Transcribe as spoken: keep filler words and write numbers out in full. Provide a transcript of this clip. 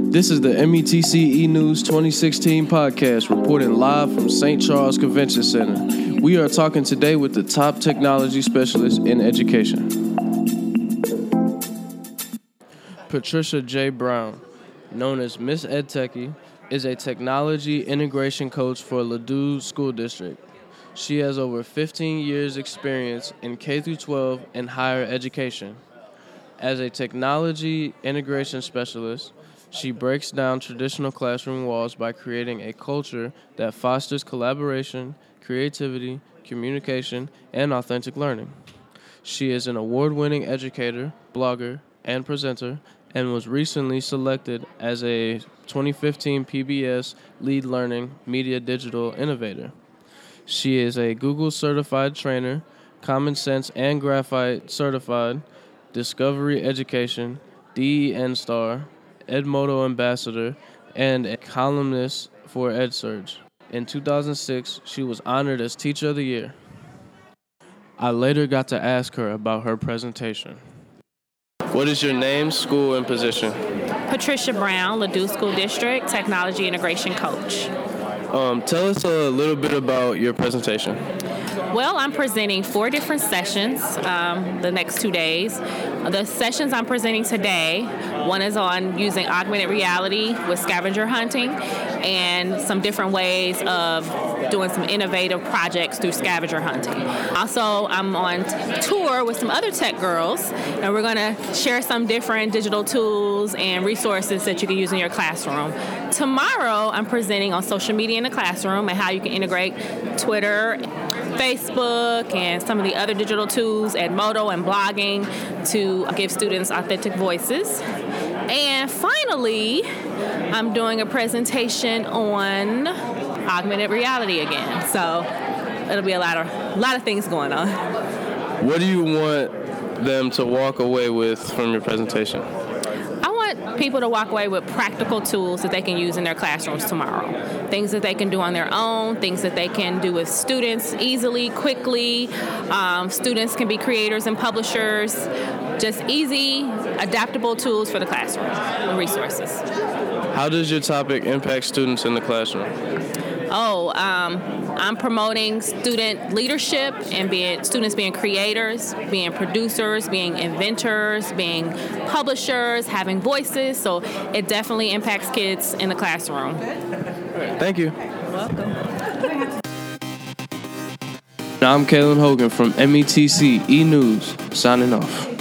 This is the M E T C E-News twenty sixteen podcast, reporting live from Saint Charles Convention Center. We are talking today with the top technology specialists in education. Patricia J. Brown, known as Miss EdTechie, is a technology integration coach for Ladue School District. She has over fifteen years experience in K through twelve and higher education. As a technology integration specialist, she breaks down traditional classroom walls by creating a culture that fosters collaboration, creativity, communication, and authentic learning. She is an award-winning educator, blogger, and presenter, and was recently selected as a twenty fifteen P B S Lead Learning Media Digital Innovator. She is a Google Certified Trainer, Common Sense and Graphite Certified, Discovery Education, D E N Star, Edmodo Ambassador, and a columnist for EdSurge. In two thousand six, she was honored as Teacher of the Year. I later got to ask her about her presentation. What is your name, school, and position? Patricia Brown, Ladue School District, Technology Integration Coach. Um, tell us a little bit about your presentation. Well, I'm presenting four different sessions um, the next two days. The sessions I'm presenting today, one is on using augmented reality with scavenger hunting and some different ways of doing some innovative projects through scavenger hunting. Also, I'm on t- tour with some other tech girls, and we're going to share some different digital tools and resources that you can use in your classroom. Tomorrow, I'm presenting on social media in the classroom and how you can integrate Twitter, Facebook, and some of the other digital tools, Edmodo and blogging, to give students authentic voices. And finally, I'm doing a presentation on augmented reality again. So it'll be a lot of a lot of things going on. What do you want them to walk away with from your presentation? People to walk away with practical tools that they can use in their classrooms tomorrow. Things that they can do on their own, things that they can do with students easily, quickly. Um, students can be creators and publishers. Just easy, adaptable tools for the classroom and resources. How does your topic impact students in the classroom? Oh, um, I'm promoting student leadership and being students being creators, being producers, being inventors, being publishers, having voices. So it definitely impacts kids in the classroom. Thank you. You're welcome. I'm Kalen Hogan from M E T C E-News, signing off.